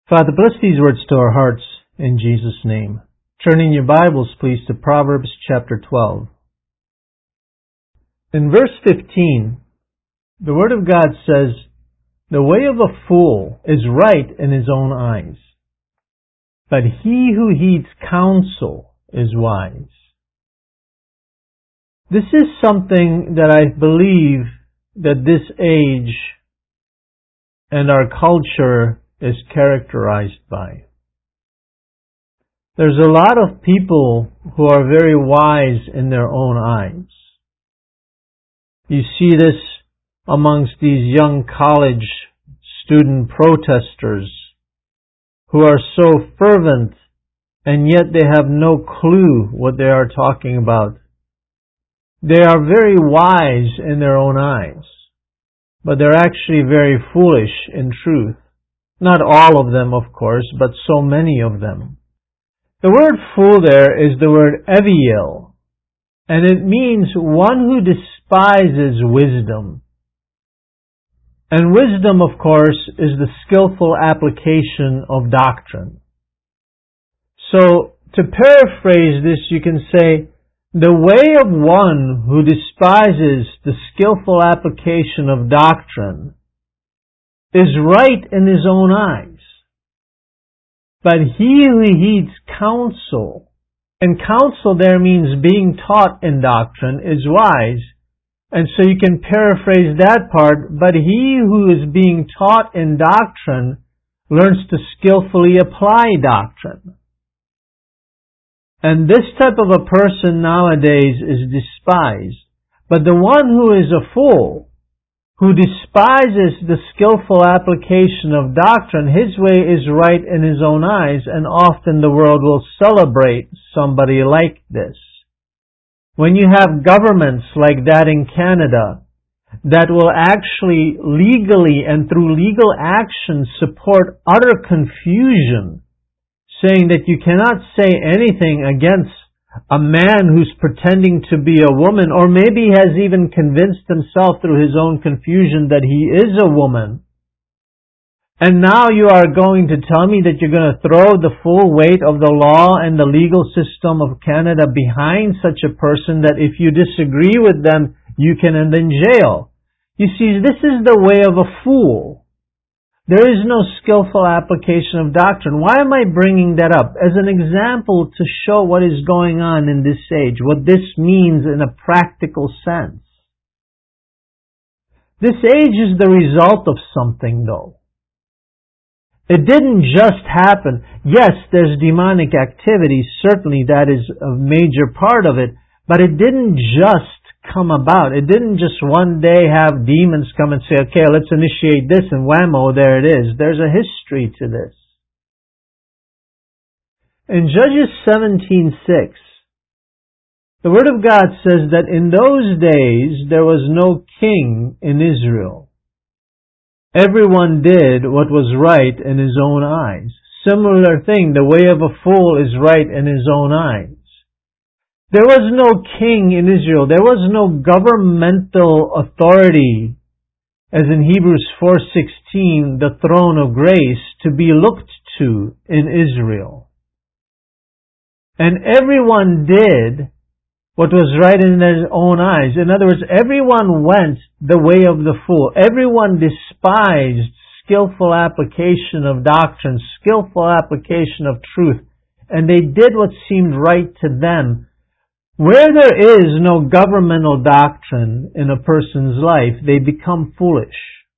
Father, bless these words to our hearts in Jesus' name. Turn in your Bibles, please, to Proverbs chapter 12. In verse 15, the Word of God says, "The way of a fool is right in his own eyes, but he who heeds counsel is wise." This is something that I believe that this age and our culture is characterized by. There's a lot of people who are very wise in their own eyes. You see this amongst these young college student protesters who are so fervent and yet they have no clue what they are talking about. They are very wise in their own eyes, but they're actually very foolish in truth. Not all of them, of course, but so many of them. The word fool there is the word eviel, and it means one who despises wisdom. And wisdom, of course, is the skillful application of doctrine. So, to paraphrase this, you can say, the way of one who despises the skillful application of doctrine is right in his own eyes. But he who heeds counsel, and counsel there means being taught in doctrine, is wise. And so you can paraphrase that part, but he who is being taught in doctrine learns to skillfully apply doctrine. And this type of a person nowadays is despised. But the one who is a fool, who despises the skillful application of doctrine, his way is right in his own eyes, and often the world will celebrate somebody like this. When you have governments like that in Canada that will actually legally and through legal action support utter confusion, saying that you cannot say anything against a man who's pretending to be a woman, or maybe has even convinced himself through his own confusion that he is a woman. And now you are going to tell me that you're going to throw the full weight of the law and the legal system of Canada behind such a person, that if you disagree with them, you can end in jail. You see, this is the way of a fool. There is no skillful application of doctrine. Why am I bringing that up? As an example to show what is going on in this age, what this means in a practical sense. This age is the result of something, though. It didn't just happen. Yes, there's demonic activity. Certainly that is a major part of it. But it didn't just come about. It didn't just one day have demons come and say, okay, let's initiate this, and whammo, there it is. There's a history to this. In Judges 17:6, the Word of God says that in those days there was no king in Israel. Everyone did what was right in his own eyes. Similar thing, the way of a fool is right in his own eyes. There was no king in Israel. There was no governmental authority, as in Hebrews 4:16, the throne of grace, to be looked to in Israel. And everyone did what was right in their own eyes. In other words, everyone went the way of the fool. Everyone despised skillful application of doctrine, skillful application of truth, and they did what seemed right to them. Where there is no governmental doctrine in a person's life, they become foolish.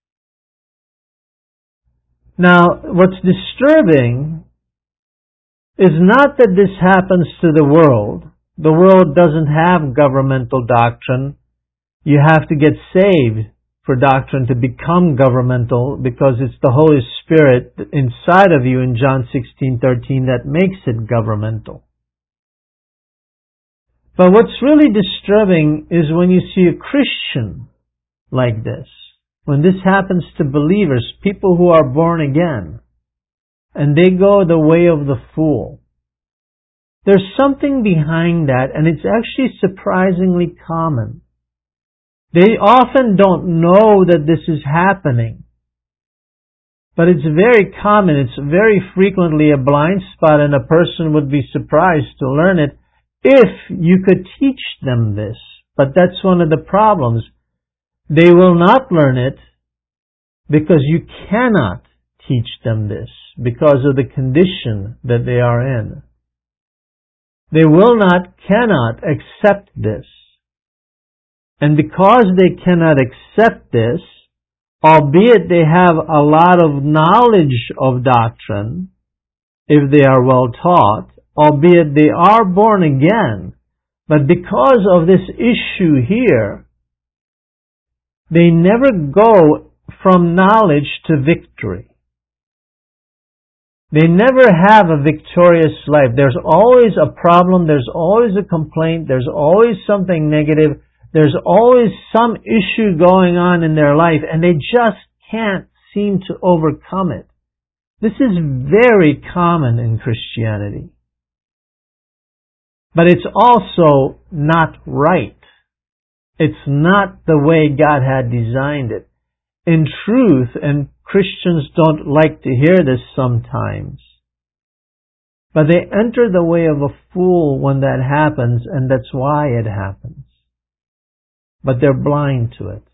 Now, what's disturbing is not that this happens to the world. The world doesn't have governmental doctrine. You have to get saved for doctrine to become governmental, because it's the Holy Spirit inside of you in John 16:13 that makes it governmental. But what's really disturbing is when you see a Christian like this. When this happens to believers, people who are born again, and they go the way of the fool. There's something behind that, and it's actually surprisingly common. They often don't know that this is happening. But it's very common, it's very frequently a blind spot, and a person would be surprised to learn it if you could teach them this. But that's one of the problems. They will not learn it because you cannot teach them this because of the condition that they are in. They will not, cannot accept this. And because they cannot accept this, albeit they have a lot of knowledge of doctrine, if they are well taught, albeit they are born again, but because of this issue here, they never go from knowledge to victory. They never have a victorious life. There's always a problem, there's always a complaint, there's always something negative, there's always some issue going on in their life, and they just can't seem to overcome it. This is very common in Christianity. But it's also not right. It's not the way God had designed it. In truth, and Christians don't like to hear this sometimes, but they enter the way of a fool when that happens, and that's why it happens. But they're blind to it.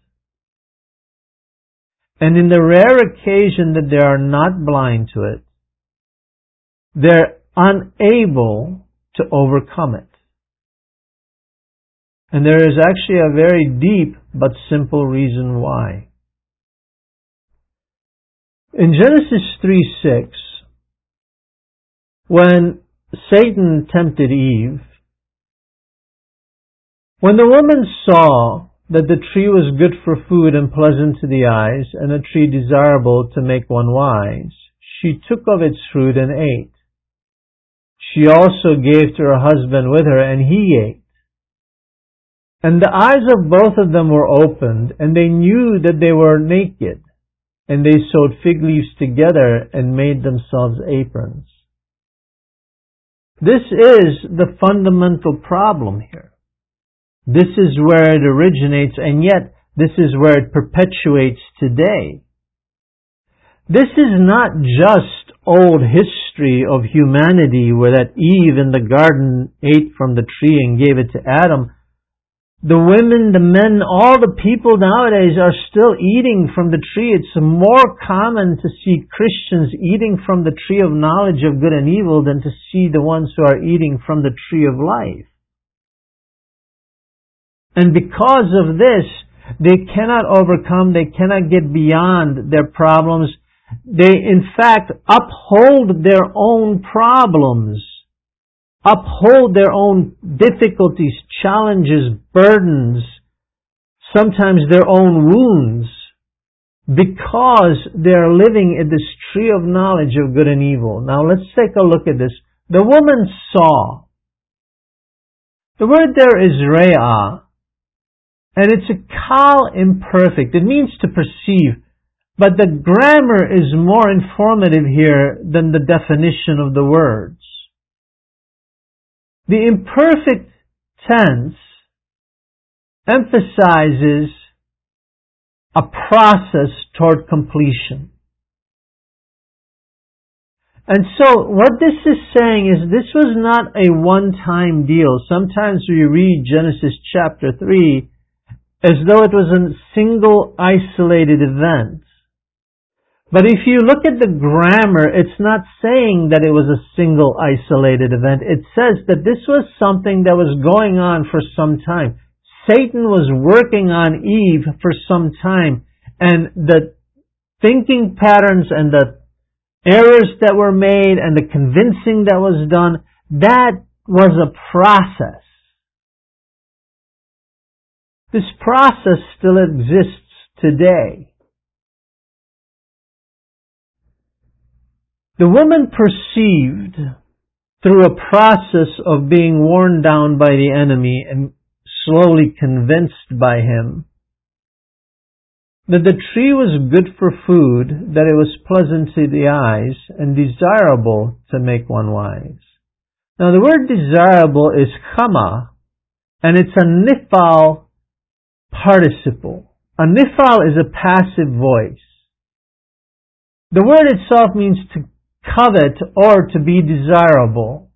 And in the rare occasion that they are not blind to it, they're unable to overcome it. And there is actually a very deep but simple reason why. In Genesis 3:6, when Satan tempted Eve, when the woman saw that the tree was good for food and pleasant to the eyes, and a tree desirable to make one wise, she took of its fruit and ate. She also gave to her husband with her, and he ate. And the eyes of both of them were opened, and they knew that they were naked, and they sewed fig leaves together and made themselves aprons. This is the fundamental problem here. This is where it originates, and yet this is where it perpetuates today. This is not just old history of humanity where that Eve in the garden ate from the tree and gave it to Adam. The women, the men, all the people nowadays are still eating from the tree. It's more common to see Christians eating from the tree of knowledge of good and evil than to see the ones who are eating from the tree of life. And because of this, they cannot overcome, they cannot get beyond their problems. They, in fact, uphold their own problems, uphold their own difficulties, challenges, burdens, sometimes their own wounds, because they are living in this tree of knowledge of good and evil. Now let's take a look at this. The woman saw. The word there is re'ah. And it's a kal imperfect. It means to perceive. But the grammar is more informative here than the definition of the words. The imperfect tense emphasizes a process toward completion. And so what this is saying is this was not a one-time deal. Sometimes we read Genesis chapter 3 as though it was a single isolated event. But if you look at the grammar, it's not saying that it was a single isolated event. It says that this was something that was going on for some time. Satan was working on Eve for some time, and the thinking patterns and the errors that were made and the convincing that was done, that was a process. This process still exists today. The woman perceived through a process of being worn down by the enemy and slowly convinced by him that the tree was good for food, that it was pleasant to the eyes, and desirable to make one wise. Now the word desirable is chama, and it's a nifal participle. A nifal is a passive voice. The word itself means to covet or to be desirable.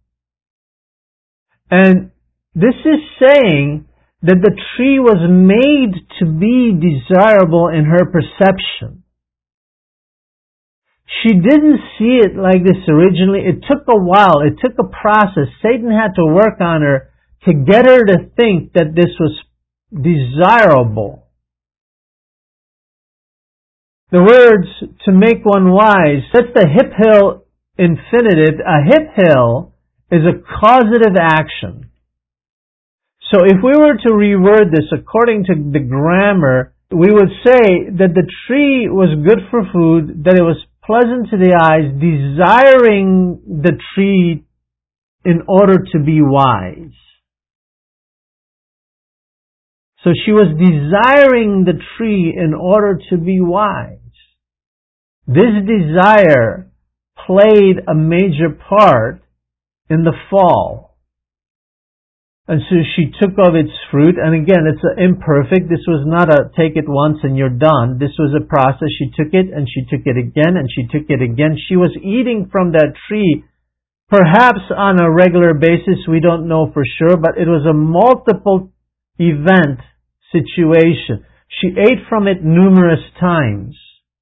And this is saying that the tree was made to be desirable in her perception. She didn't see it like this originally. It took a while. It took a process. Satan had to work on her to get her to think that this was desirable. The words, to make one wise, that's the hip hill infinitive. A hip hill is a causative action. So if we were to reword this according to the grammar, we would say that the tree was good for food, that it was pleasant to the eyes, desiring the tree in order to be wise. So she was desiring the tree in order to be wise. This desire played a major part in the fall. And so she took of its fruit, and again, it's imperfect. This was not a take it once and you're done. This was a process. She took it, and she took it again, and she took it again. She was eating from that tree, perhaps on a regular basis. We don't know for sure, but it was a multiple event situation. She ate from it numerous times.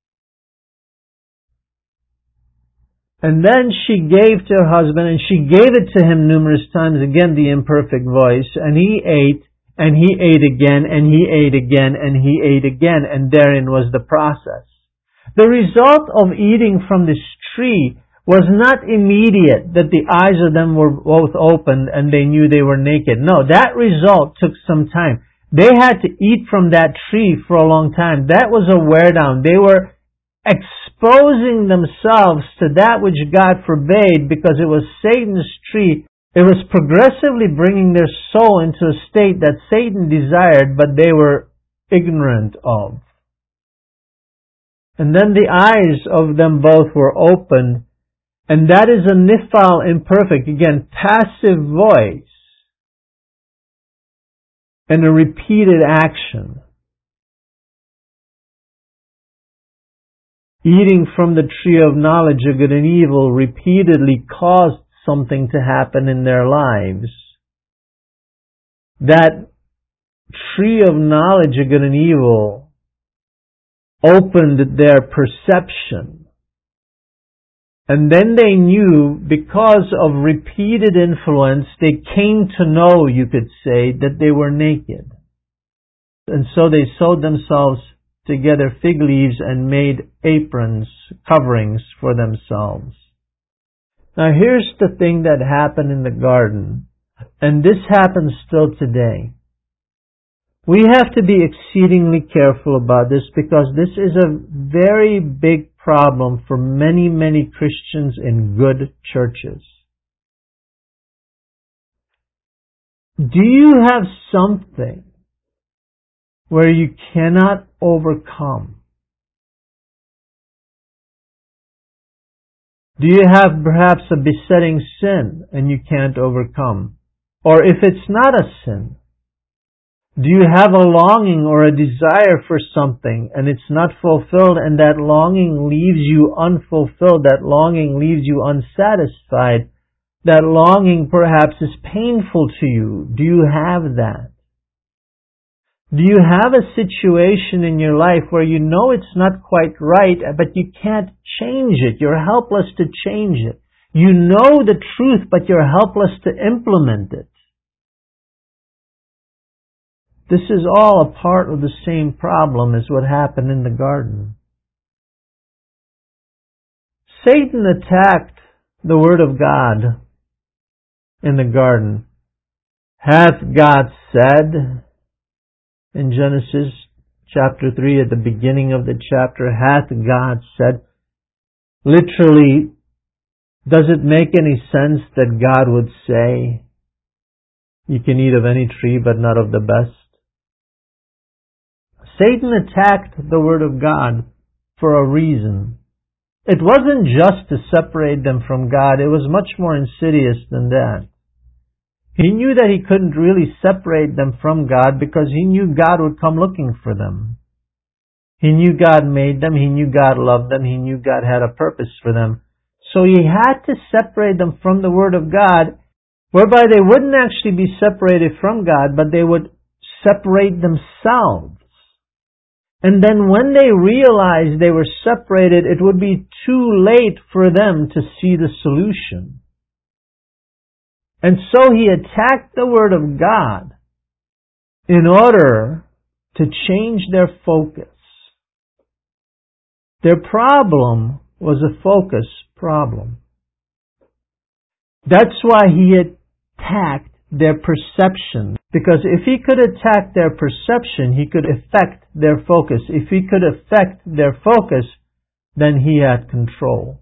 And then she gave to her husband, and she gave it to him numerous times, again the imperfect voice, and he ate again, and he ate again, and he ate again, and therein was the process. The result of eating from this tree was not immediate, that the eyes of them were both opened and they knew they were naked. No, that result took some time. They had to eat from that tree for a long time. That was a wear down. They were exposing themselves to that which God forbade because it was Satan's tree. It was progressively bringing their soul into a state that Satan desired, but they were ignorant of. And then the eyes of them both were opened, and that is a nifal imperfect, again, passive voice, and a repeated action. Eating from the tree of knowledge of good and evil repeatedly caused something to happen in their lives. That tree of knowledge of good and evil opened their perception. And then they knew, because of repeated influence, they came to know, you could say, that they were naked. And so they sewed themselves together fig leaves and made aprons, coverings for themselves. Now here's the thing that happened in the garden, and this happens still today. We have to be exceedingly careful about this because this is a very big problem for many, many Christians in good churches. Do you have something where you cannot overcome? Do you have perhaps a besetting sin and you can't overcome? Or if it's not a sin, do you have a longing or a desire for something and it's not fulfilled, and that longing leaves you unfulfilled, that longing leaves you unsatisfied, that longing perhaps is painful to you? Do you have that? Do you have a situation in your life where you know it's not quite right, but you can't change it? You're helpless to change it. You know the truth, but you're helpless to implement it. This is all a part of the same problem as what happened in the garden. Satan attacked the Word of God in the garden. Hath God said? In Genesis chapter 3, at the beginning of the chapter, hath God said? Literally, does it make any sense that God would say, you can eat of any tree but not of the best? Satan attacked the Word of God for a reason. It wasn't just to separate them from God. It was much more insidious than that. He knew that he couldn't really separate them from God because he knew God would come looking for them. He knew God made them. He knew God loved them. He knew God had a purpose for them. So he had to separate them from the Word of God, whereby they wouldn't actually be separated from God, but they would separate themselves. And then when they realized they were separated, it would be too late for them to see the solution. And so he attacked the Word of God in order to change their focus. Their problem was a focus problem. That's why he attacked their perception. Because if he could attack their perception, he could affect their focus. If he could affect their focus, then he had control.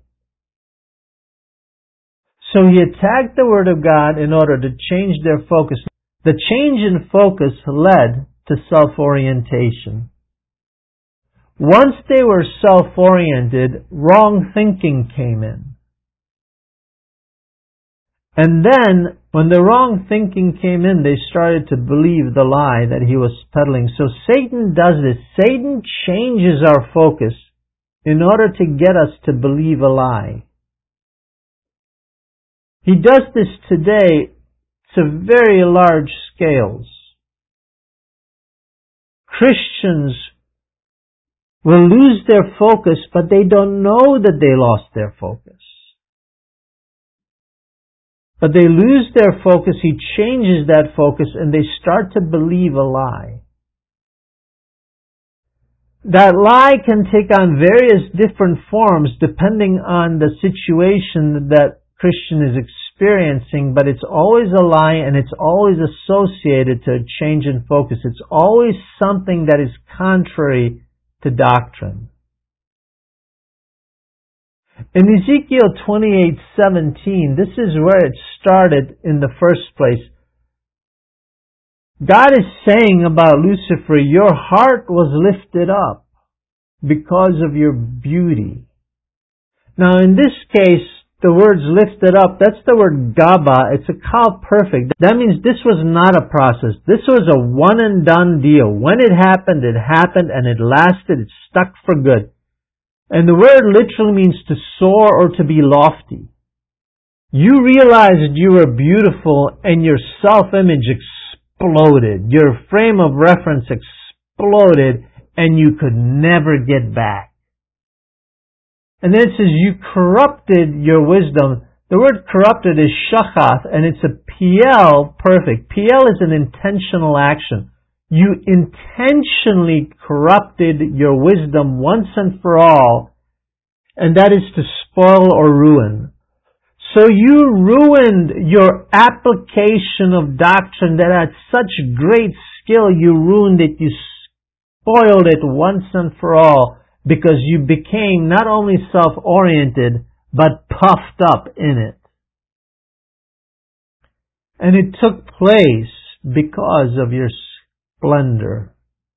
So he attacked the Word of God in order to change their focus. The change in focus led to self-orientation. Once they were self-oriented, wrong thinking came in. And then, when the wrong thinking came in, they started to believe the lie that he was peddling. So Satan does this. Satan changes our focus in order to get us to believe a lie. He does this today to very large scales. Christians will lose their focus, but they don't know that they lost their focus. But they lose their focus, he changes that focus, and they start to believe a lie. That lie can take on various different forms depending on the situation that Christian is experiencing, but it's always a lie and it's always associated to a change in focus. It's always something that is contrary to doctrine. In Ezekiel 28:17, this is where it started in the first place. God is saying about Lucifer, your heart was lifted up because of your beauty. Now in this case, the words lifted up, that's the word gaba. It's a kal perfect. That means this was not a process. This was a one and done deal. When it happened, and it lasted, it stuck for good. And the word literally means to soar or to be lofty. You realized you were beautiful and your self-image exploded. Your frame of reference exploded and you could never get back. And then it says you corrupted your wisdom. The word corrupted is shachath and it's a PL perfect. PL is an intentional action. You intentionally corrupted your wisdom once and for all, and that is to spoil or ruin. So you ruined your application of doctrine that had such great skill, you ruined it, you spoiled it once and for all, because you became not only self-oriented, but puffed up in it. And it took place because of your splendor.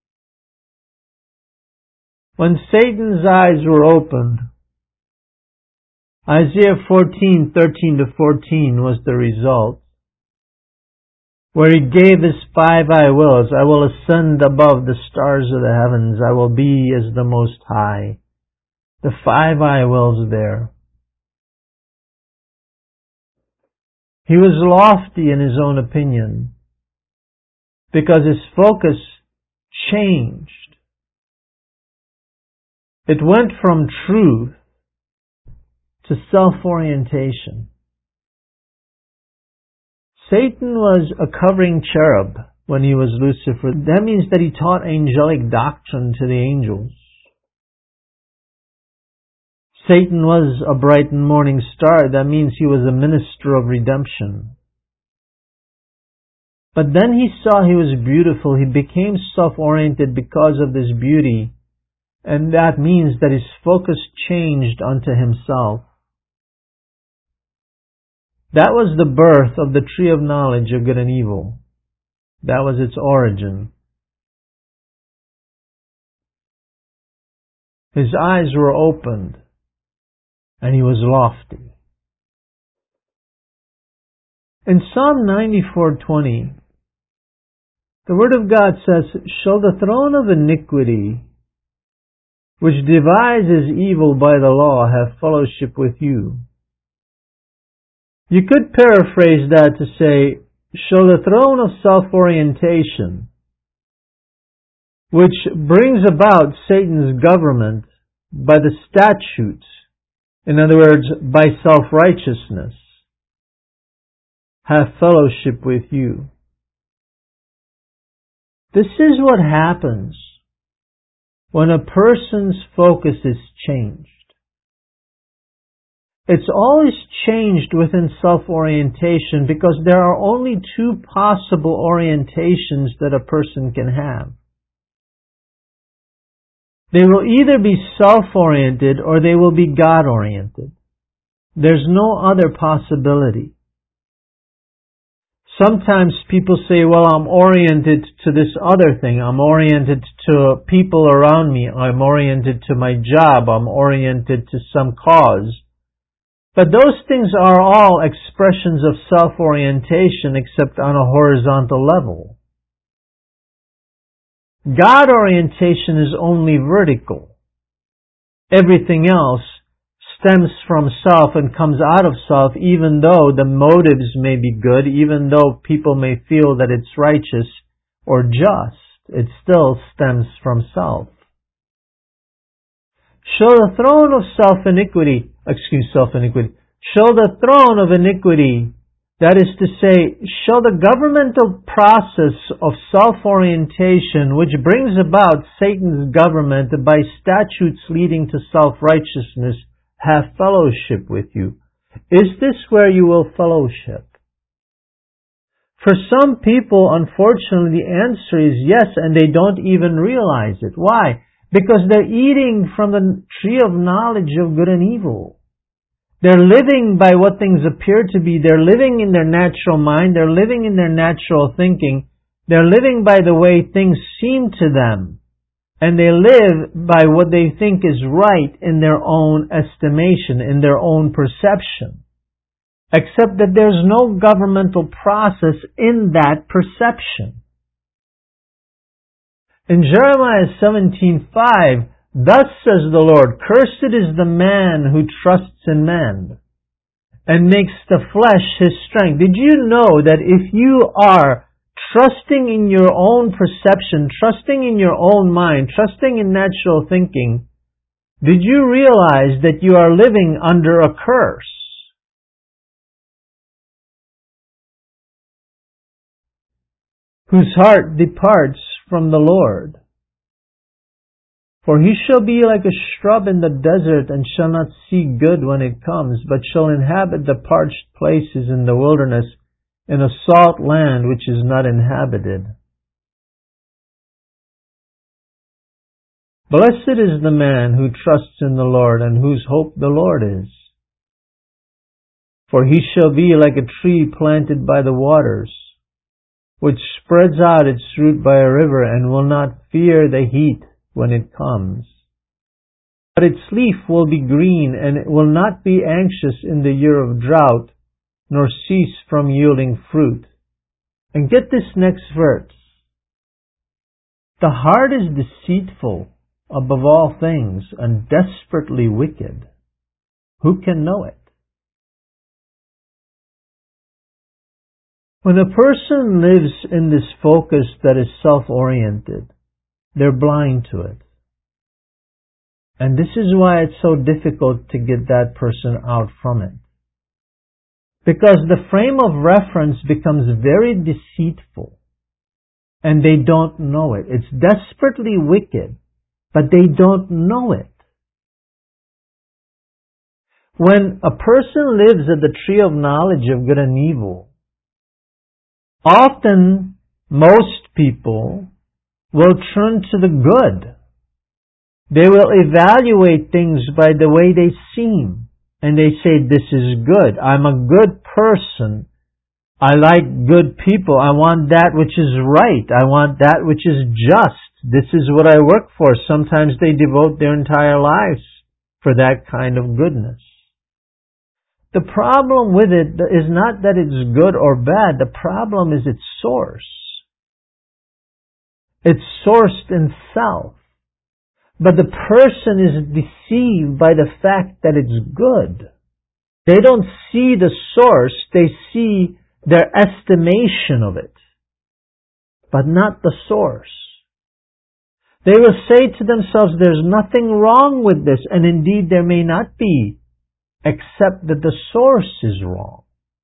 When Satan's eyes were opened, Isaiah 14:13-14 was the result, where he gave his 5 I wills. I will ascend above the stars of the heavens. I will be as the Most High. The 5 I wills there. He was lofty in his own opinion because his focus changed. It went from truth to self-orientation. Satan was a covering cherub when he was Lucifer. That means that he taught angelic doctrine to the angels. Satan was a bright and morning star. That means he was a minister of redemption. But then he saw he was beautiful. He became self-oriented because of this beauty. And that means that his focus changed unto himself. That was the birth of the tree of knowledge of good and evil. That was its origin. His eyes were opened, and he was lofty. In Psalm 94:20, the Word of God says, shall the throne of iniquity which devises evil by the law, have fellowship with you. You could paraphrase that to say, shall the throne of self-orientation, which brings about Satan's government by the statutes, in other words, by self-righteousness, have fellowship with you. This is what happens when a person's focus is changed. It's always changed within self-orientation because there are only two possible orientations that a person can have. They will either be self-oriented or they will be God-oriented. There's no other possibility. Sometimes people say, well, I'm oriented to this other thing. I'm oriented to people around me. I'm oriented to my job. I'm oriented to some cause. But those things are all expressions of self-orientation except on a horizontal level. God orientation is only vertical. Everything else stems from self and comes out of self, even though the motives may be good, even though people may feel that it's righteous or just, it still stems from self. Shall the throne of self-iniquity, shall the throne of iniquity, that is to say, shall the governmental process of self-orientation, which brings about Satan's government by statutes leading to self-righteousness, have fellowship with you? Is this where you will fellowship? For some people, unfortunately, the answer is yes, and they don't even realize it. Why? Because they're eating from the tree of knowledge of good and evil. They're living by what things appear to be. They're living in their natural mind. They're living in their natural thinking. They're living by the way things seem to them. And they live by what they think is right in their own estimation, in their own perception. Except that there's no governmental process in that perception. In Jeremiah 17:5, thus says the Lord, cursed is the man who trusts in man and makes the flesh his strength. Did you know that if you are trusting in your own perception, trusting in your own mind, trusting in natural thinking, did you realize that you are living under a curse? Whose heart departs from the Lord. For he shall be like a shrub in the desert, and shall not see good when it comes, but shall inhabit the parched places in the wilderness, in a salt land which is not inhabited. Blessed is the man who trusts in the Lord, and whose hope the Lord is. For he shall be like a tree planted by the waters, which spreads out its root by a river, and will not fear the heat when it comes. But its leaf will be green, and it will not be anxious in the year of drought, nor cease from yielding fruit. And get this next verse. The heart is deceitful above all things, and desperately wicked. Who can know it? When a person lives in this focus that is self-oriented, they're blind to it. And this is why it's so difficult to get that person out from it. Because the frame of reference becomes very deceitful, and they don't know it. It's desperately wicked, but they don't know it. When a person lives at the tree of knowledge of good and evil, often most people will turn to the good. They will evaluate things by the way they seem. And they say, this is good. I'm a good person. I like good people. I want that which is right. I want that which is just. This is what I work for. Sometimes they devote their entire lives for that kind of goodness. The problem with it is not that it's good or bad. The problem is its source. It's sourced in self. But the person is deceived by the fact that it's good. They don't see the source, they see their estimation of it, but not the source. They will say to themselves, there's nothing wrong with this, and indeed there may not be, except that the source is wrong.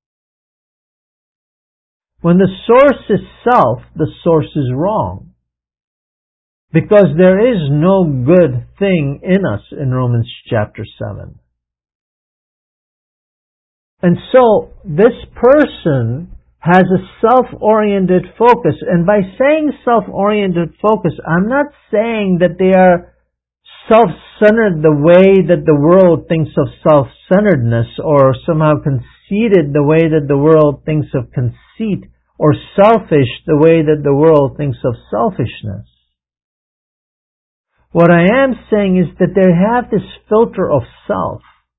When the source is self, the source is wrong. Because there is no good thing in us in Romans chapter 7. And so, this person has a self-oriented focus. And by saying self-oriented focus, I'm not saying that they are self-centered the way that the world thinks of self-centeredness, or somehow conceited the way that the world thinks of conceit, or selfish the way that the world thinks of selfishness. What I am saying is that they have this filter of self.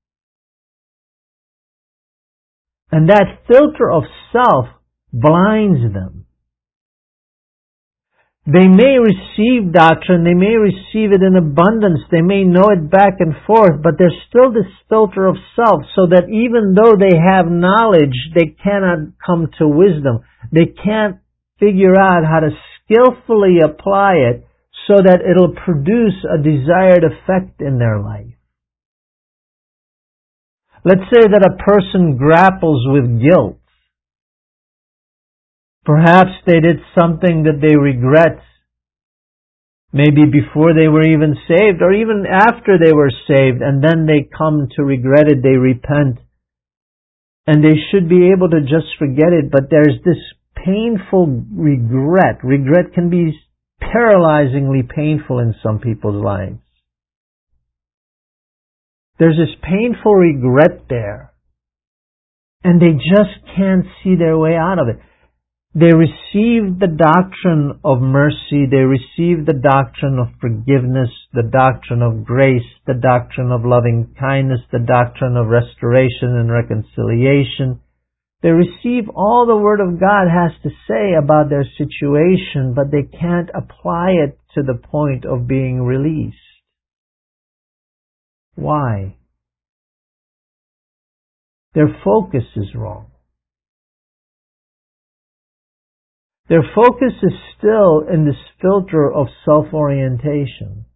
And that filter of self blinds them. They may receive doctrine, they may receive it in abundance, they may know it back and forth, but there's still this filter of self, so that even though they have knowledge, they cannot come to wisdom. They can't figure out how to skillfully apply it so that it'll produce a desired effect in their life. Let's say that a person grapples with guilt. Perhaps they did something that they regret, maybe before they were even saved, or even after they were saved, and then they come to regret it, they repent, and they should be able to just forget it, but there's this painful regret. Regret can be paralyzingly painful in some people's lives. There's this painful regret there, and they just can't see their way out of it. They receive the doctrine of mercy, they receive the doctrine of forgiveness, the doctrine of grace, the doctrine of loving kindness, the doctrine of restoration and reconciliation. They receive all the Word of God has to say about their situation, but they can't apply it to the point of being released. Why? Their focus is wrong. Their focus is still in this filter of self-orientation.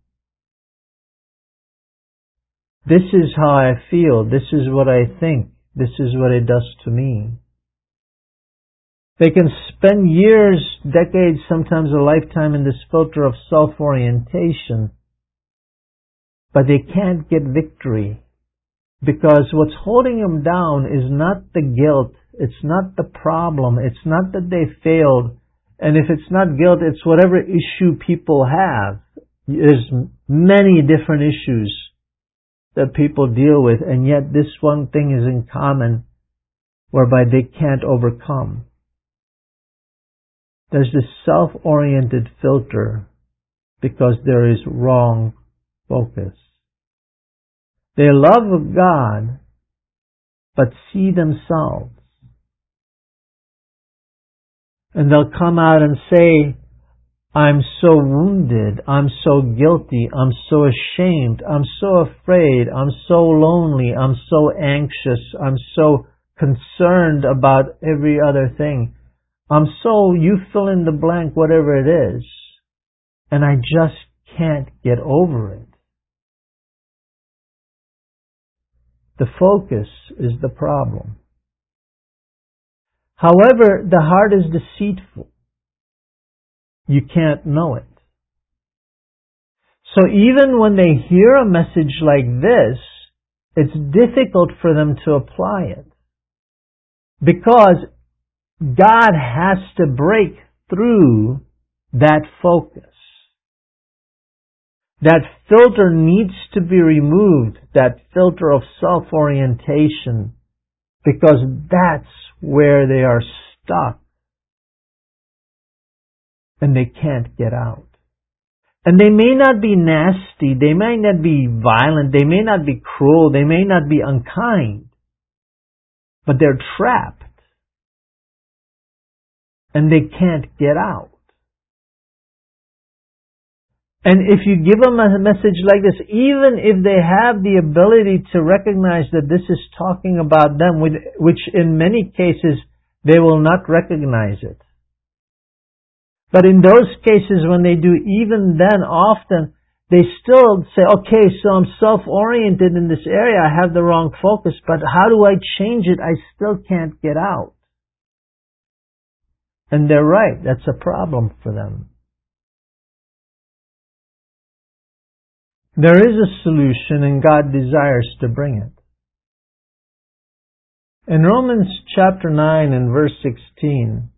This is how I feel. This is what I think. This is what it does to me. They can spend years, decades, sometimes a lifetime in this filter of self-orientation, but they can't get victory. Because what's holding them down is not the guilt, it's not the problem, it's not that they failed, and if it's not guilt, it's whatever issue people have. There's many different issues that people deal with, and yet this one thing is in common whereby they can't overcome. There's this self-oriented filter because there is wrong focus. They love God, but see themselves. And they'll come out and say, I'm so wounded, I'm so guilty, I'm so ashamed, I'm so afraid, I'm so lonely, I'm so anxious, I'm so concerned about every other thing. I'm so, you fill in the blank, whatever it is, and I just can't get over it. The focus is the problem. However, the heart is deceitful. You can't know it. So even when they hear a message like this, it's difficult for them to apply it. Because God has to break through that focus. That filter needs to be removed, that filter of self-orientation, because that's where they are stuck and they can't get out. And they may not be nasty, they may not be violent, they may not be cruel, they may not be unkind, but they're trapped and they can't get out. And if you give them a message like this, even if they have the ability to recognize that this is talking about them, which in many cases they will not recognize it. But in those cases when they do, even then often, they still say, okay, so I'm self-oriented in this area, I have the wrong focus, but how do I change it? I still can't get out. And they're right, that's a problem for them. There is a solution and God desires to bring it. In Romans chapter 9 and verse 16,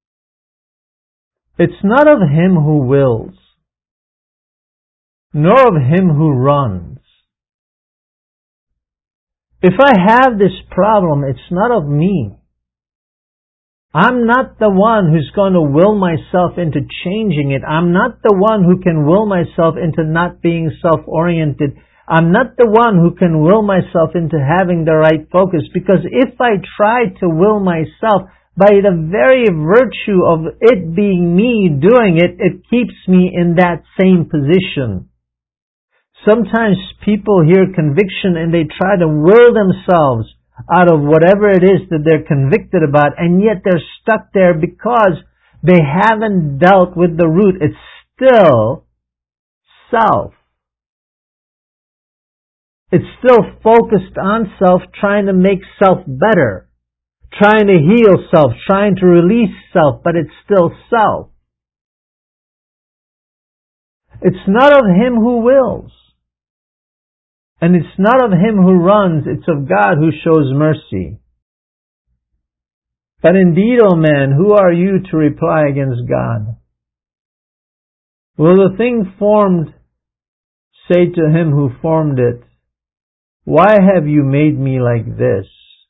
it's not of him who wills, nor of him who runs. If I have this problem, it's not of me. I'm not the one who's going to will myself into changing it. I'm not the one who can will myself into not being self-oriented. I'm not the one who can will myself into having the right focus, because if I try to will myself, by the very virtue of it being me doing it, it keeps me in that same position. Sometimes people hear conviction and they try to will themselves out of whatever it is that they're convicted about, and yet they're stuck there because they haven't dealt with the root. It's still self. It's still focused on self, trying to make self better, trying to heal self, trying to release self, but it's still self. It's not of him who wills. And it's not of him who runs, it's of God who shows mercy. But indeed, O man, who are you to reply against God? Will the thing formed say to him who formed it, why have you made me like this?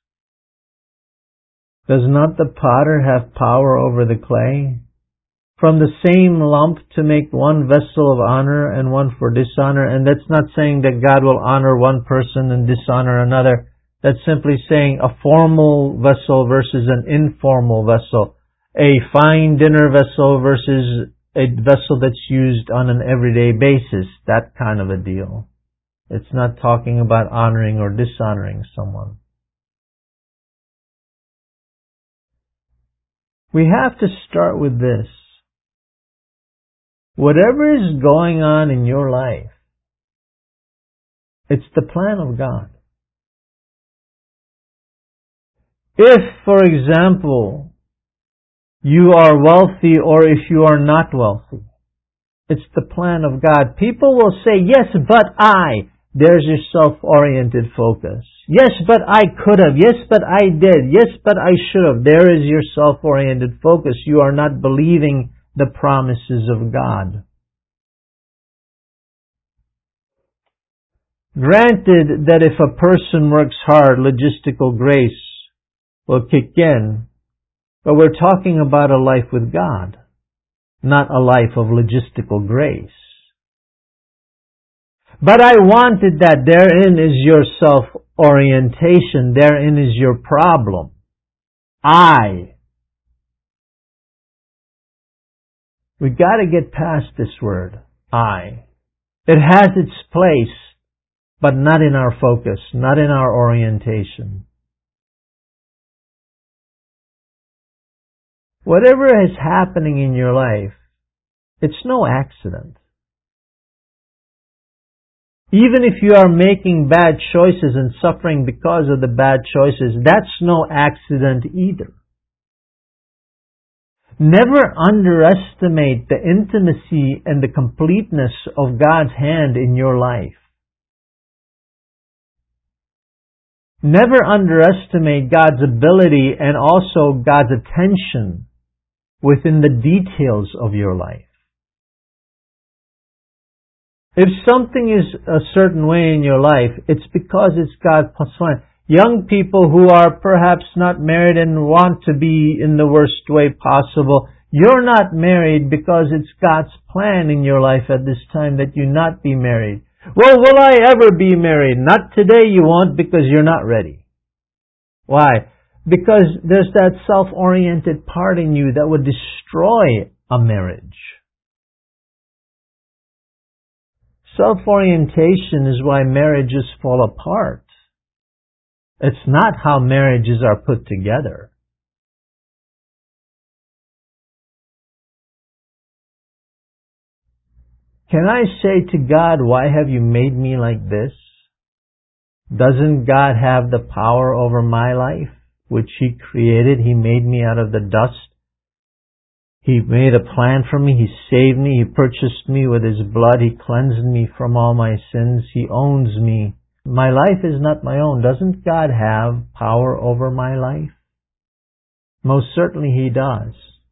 Does not the potter have power over the clay, from the same lump to make one vessel of honor and one for dishonor? And that's not saying that God will honor one person and dishonor another. That's simply saying a formal vessel versus an informal vessel. A fine dinner vessel versus a vessel that's used on an everyday basis. That kind of a deal. It's not talking about honoring or dishonoring someone. We have to start with this. Whatever is going on in your life, it's the plan of God. If, for example, you are wealthy or if you are not wealthy, it's the plan of God. People will say, yes, but I. There's your self-oriented focus. Yes, but I could have. Yes, but I did. Yes, but I should have. There is your self-oriented focus. You are not believing the promises of God. Granted that if a person works hard, logistical grace will kick in, but we're talking about a life with God, not a life of logistical grace. But I wanted that. Therein is your self-orientation. Therein is your problem. We got to get past this word, I. It has its place, but not in our focus, not in our orientation. Whatever is happening in your life, it's no accident. Even if you are making bad choices and suffering because of the bad choices, that's no accident either. Never underestimate the intimacy and the completeness of God's hand in your life. Never underestimate God's ability and also God's attention within the details of your life. If something is a certain way in your life, it's because it's God's plan. Young people who are perhaps not married and want to be in the worst way possible, you're not married because it's God's plan in your life at this time that you not be married. Well, will I ever be married? Not today you won't, because you're not ready. Why? Because there's that self-oriented part in you that would destroy a marriage. Self-orientation is why marriages fall apart. It's not how marriages are put together. Can I say to God, why have you made me like this? Doesn't God have the power over my life, which He created? He made me out of the dust. He made a plan for me. He saved me. He purchased me with His blood. He cleansed me from all my sins. He owns me. My life is not my own. Doesn't God have power over my life? Most certainly He does.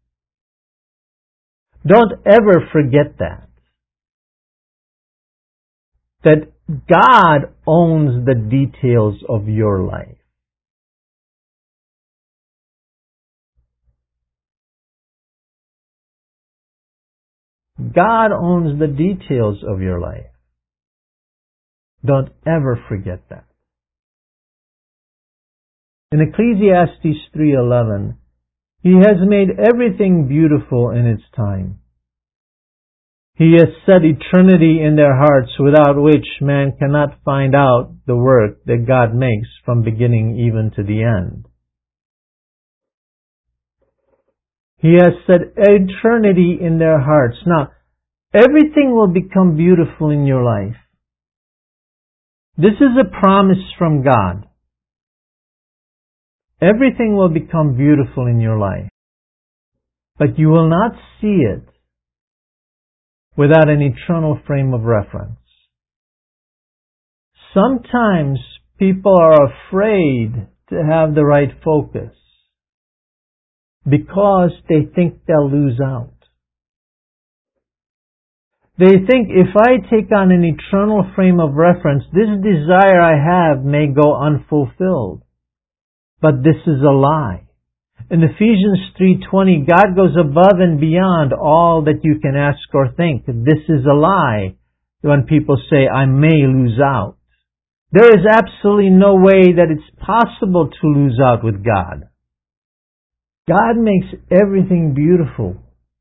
Don't ever forget that. That God owns the details of your life. God owns the details of your life. Don't ever forget that. In Ecclesiastes 3:11, He has made everything beautiful in its time. He has set eternity in their hearts, without which man cannot find out the work that God makes from beginning even to the end. He has set eternity in their hearts. Now, everything will become beautiful in your life. This is a promise from God. Everything will become beautiful in your life. But you will not see it without an eternal frame of reference. Sometimes people are afraid to have the right focus because they think they'll lose out. They think if I take on an eternal frame of reference, this desire I have may go unfulfilled. But this is a lie. In Ephesians 3:20, God goes above and beyond all that you can ask or think. This is a lie when people say, I may lose out. There is absolutely no way that it's possible to lose out with God. God makes everything beautiful.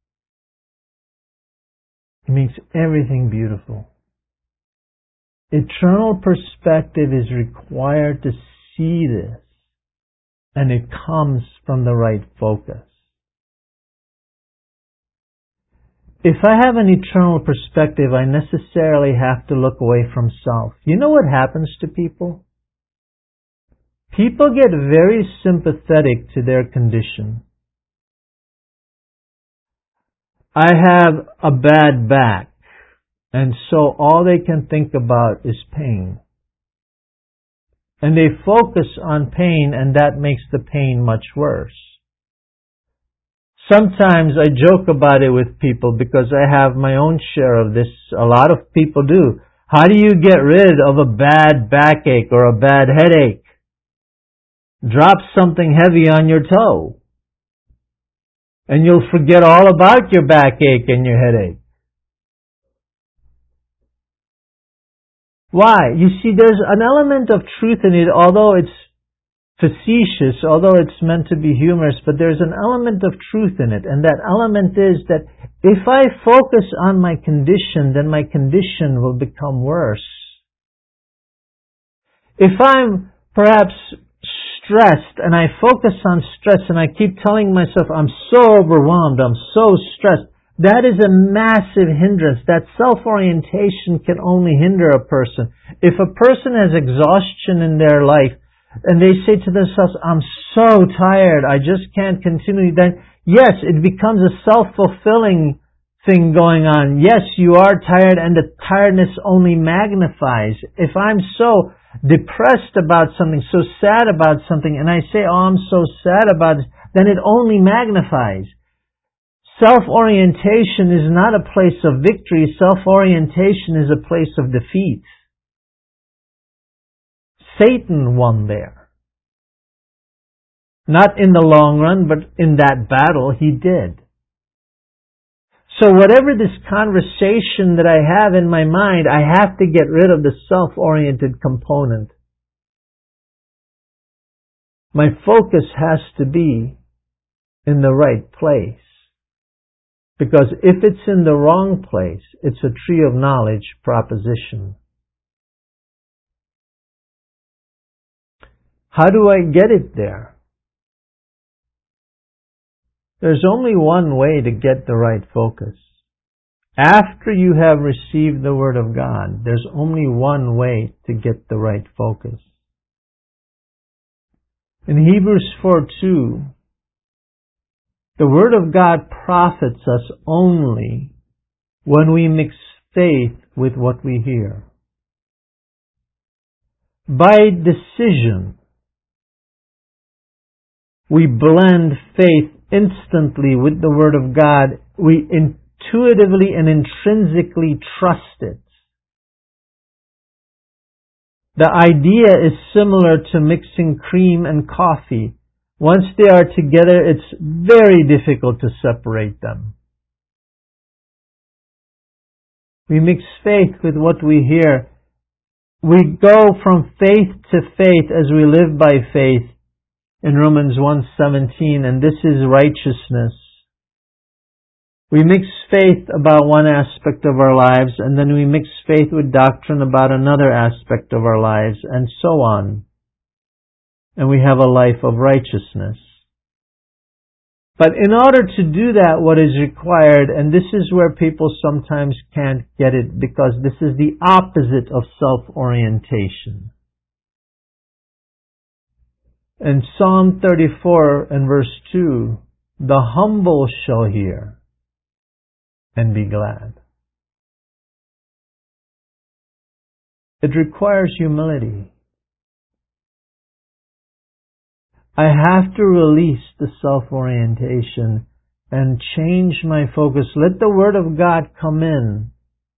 He makes everything beautiful. Eternal perspective is required to see this, and it comes from the right focus. If I have an eternal perspective, I necessarily have to look away from self. You know what happens to people? People get very sympathetic to their condition. I have a bad back, and so all they can think about is pain. And they focus on pain, and that makes the pain much worse. Sometimes I joke about it with people because I have my own share of this. A lot of people do. How do you get rid of a bad backache or a bad headache? Drop something heavy on your toe, and you'll forget all about your backache and your headache. Why? You see, there's an element of truth in it, although it's facetious, although it's meant to be humorous, but there's an element of truth in it, and that element is that if I focus on my condition, then my condition will become worse. If I'm perhaps stressed, and I focus on stress, and I keep telling myself, I'm so overwhelmed, I'm so stressed, that is a massive hindrance. That self-orientation can only hinder a person. If a person has exhaustion in their life, and they say to themselves, I'm so tired, I just can't continue, then yes, it becomes a self-fulfilling thing going on. Yes, you are tired, and the tiredness only magnifies. If I'm so depressed about something, so sad about something, and I say, oh, I'm so sad about it, then it only magnifies. Self-orientation is not a place of victory. Self-orientation is a place of defeat. Satan won there. Not in the long run, but in that battle he did. So whatever this conversation that I have in my mind, I have to get rid of the self-oriented component. My focus has to be in the right place. Because if it's in the wrong place, it's a tree of knowledge proposition. How do I get it there? There's only one way to get the right focus. After you have received the Word of God, there's only one way to get the right focus. In Hebrews 4:2, the Word of God profits us only when we mix faith with what we hear. By decision, we blend faith instantly with the Word of God. We intuitively and intrinsically trust it. The idea is similar to mixing cream and coffee. Once they are together, it's very difficult to separate them. We mix faith with what we hear. We go from faith to faith as we live by faith in Romans 1:17, and this is righteousness. We mix faith about one aspect of our lives, and then we mix faith with doctrine about another aspect of our lives, and so on. And we have a life of righteousness. But in order to do that, what is required, and this is where people sometimes can't get it, because this is the opposite of self-orientation. In Psalm 34 and verse 2, the humble shall hear and be glad. It requires humility. I have to release the self-orientation and change my focus. Let the Word of God come in.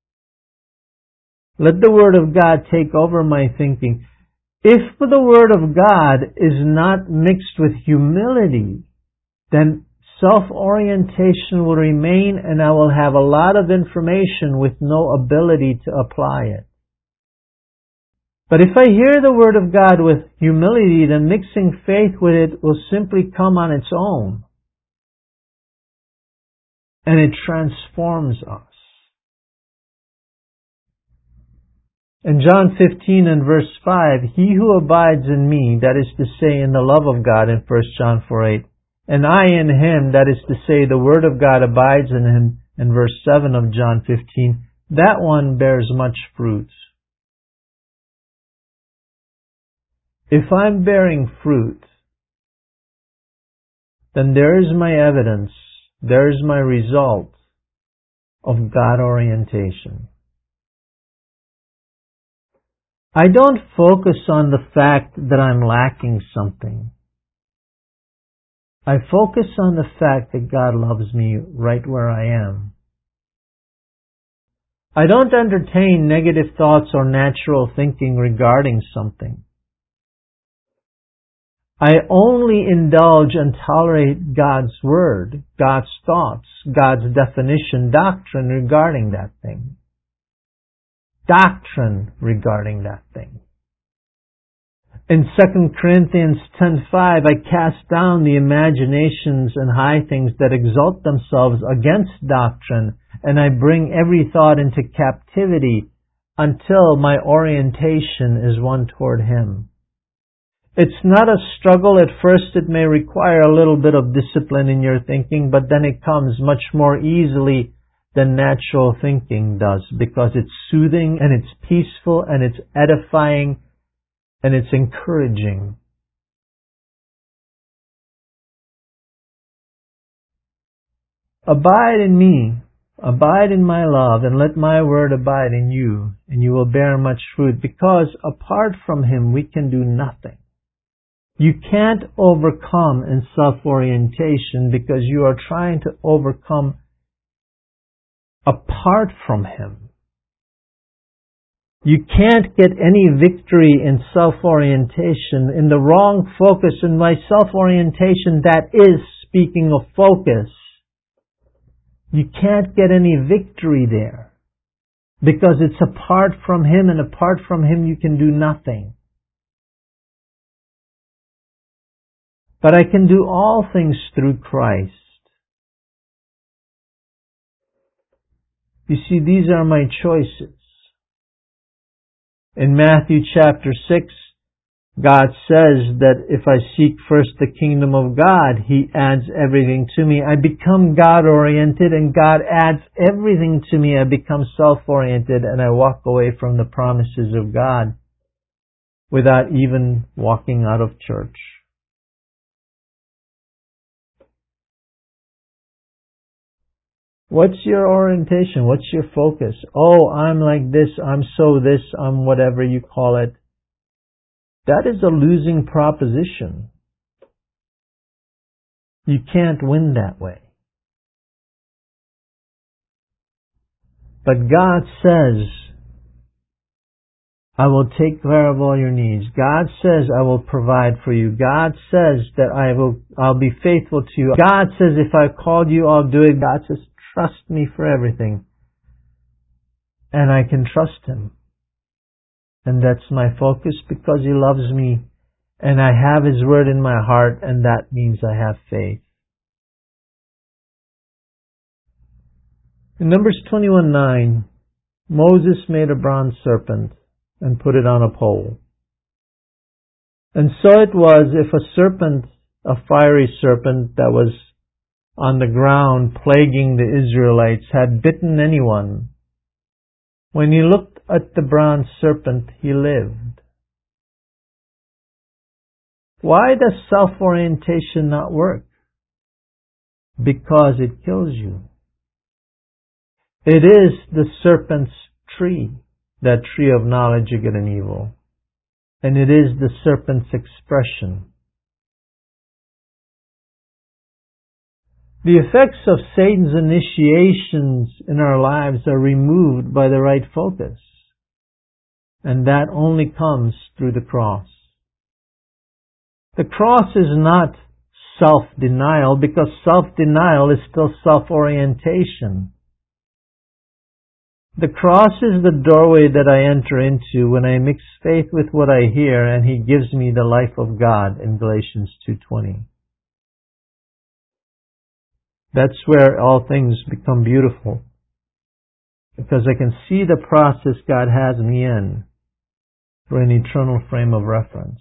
Let the Word of God take over my thinking. If the Word of God is not mixed with humility, then self-orientation will remain, and I will have a lot of information with no ability to apply it. But if I hear the Word of God with humility, then mixing faith with it will simply come on its own. And it transforms us. In John 15 and verse 5, he who abides in me, that is to say in the love of God in 1 John 4:8, and I in him, that is to say the Word of God abides in him in verse 7 of John 15, that one bears much fruit. If I'm bearing fruit, then there is my evidence, there is my result of God orientation. I don't focus on the fact that I'm lacking something. I focus on the fact that God loves me right where I am. I don't entertain negative thoughts or natural thinking regarding something. I only indulge and tolerate God's Word, God's thoughts, God's definition, doctrine regarding that thing. Doctrine regarding that thing. In 2 Corinthians 10:5, I cast down the imaginations and high things that exalt themselves against doctrine, and I bring every thought into captivity until my orientation is one toward Him. It's not a struggle. At first it may require a little bit of discipline in your thinking, but then it comes much more easily than natural thinking does, because it's soothing and it's peaceful and it's edifying and it's encouraging. Abide in me, abide in my love, and let my word abide in you, and you will bear much fruit, because apart from Him we can do nothing. You can't overcome in self-orientation because you are trying to overcome apart from Him. You can't get any victory in self-orientation, in the wrong focus. In my self-orientation, that is speaking of focus. You can't get any victory there because it's apart from Him, and apart from Him you can do nothing. But I can do all things through Christ. You see, these are my choices. In Matthew chapter 6, God says that if I seek first the kingdom of God, He adds everything to me. I become God-oriented and God adds everything to me. I become self-oriented and I walk away from the promises of God without even walking out of church. What's your orientation? What's your focus? Oh, I'm like this, I'm so this, I'm whatever you call it. That is a losing proposition. You can't win that way. But God says, I will take care of all your needs. God says, I will provide for you. God says that I'll be faithful to you. God says, if I called you, I'll do it. God says, trust me for everything. And I can trust Him. And that's my focus because He loves me. And I have His word in my heart, and that means I have faith. In Numbers 21:9, Moses made a bronze serpent and put it on a pole. And so it was, if a serpent, a fiery serpent that was on the ground plaguing the Israelites, had bitten anyone, when he looked at the bronze serpent, he lived. Why does self-orientation not work? Because it kills you. It is the serpent's tree, that tree of knowledge of good and evil. And it is the serpent's expression. The effects of Satan's initiations in our lives are removed by the right focus. And that only comes through the cross. The cross is not self-denial, because self-denial is still self-orientation. The cross is the doorway that I enter into when I mix faith with what I hear, and He gives me the life of God in Galatians 2:20. That's where all things become beautiful, because I can see the process God has me in for an eternal frame of reference.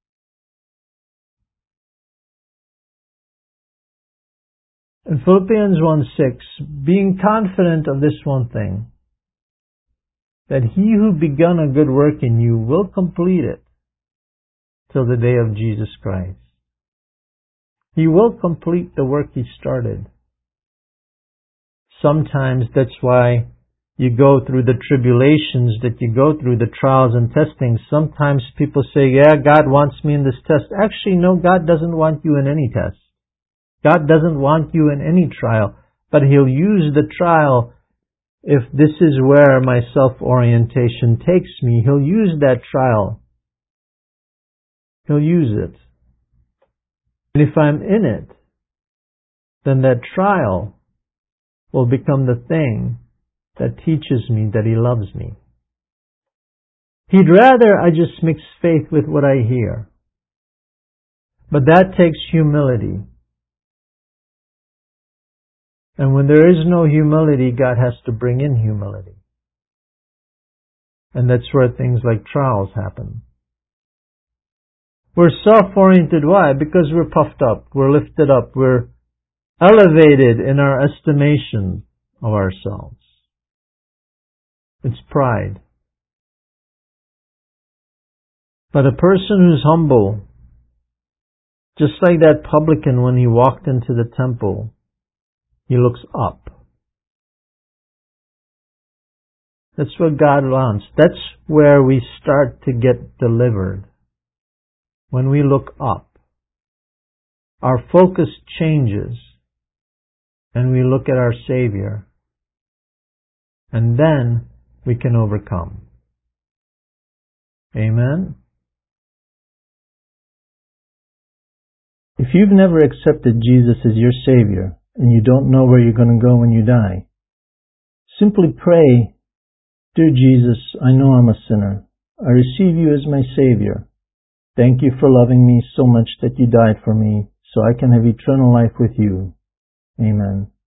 In Philippians 1:6, being confident of this one thing, that He who begun a good work in you will complete it till the day of Jesus Christ. He will complete the work He started. Sometimes that's why you go through the tribulations that you go through, the trials and testings. Sometimes people say, yeah, God wants me in this test. Actually, no, God doesn't want you in any test. God doesn't want you in any trial, but He'll use the trial. If this is where my self-orientation takes me, He'll use that trial. He'll use it. And if I'm in it, then that trial will become the thing that teaches me that He loves me. He'd rather I just mix faith with what I hear. But that takes humility. And when there is no humility, God has to bring in humility. And that's where things like trials happen. We're self-oriented. Why? Because we're puffed up. We're lifted up. We're elevated in our estimation of ourselves. It's pride. But a person who's humble, just like that publican when he walked into the temple, he looks up. That's what God wants. That's where we start to get delivered. When we look up, our focus changes and we look at our Savior, and then we can overcome. Amen? If you've never accepted Jesus as your Savior and you don't know where you're going to go when you die, simply pray, Dear Jesus, I know I'm a sinner. I receive you as my Savior. Thank you for loving me so much that you died for me so I can have eternal life with you. Amen.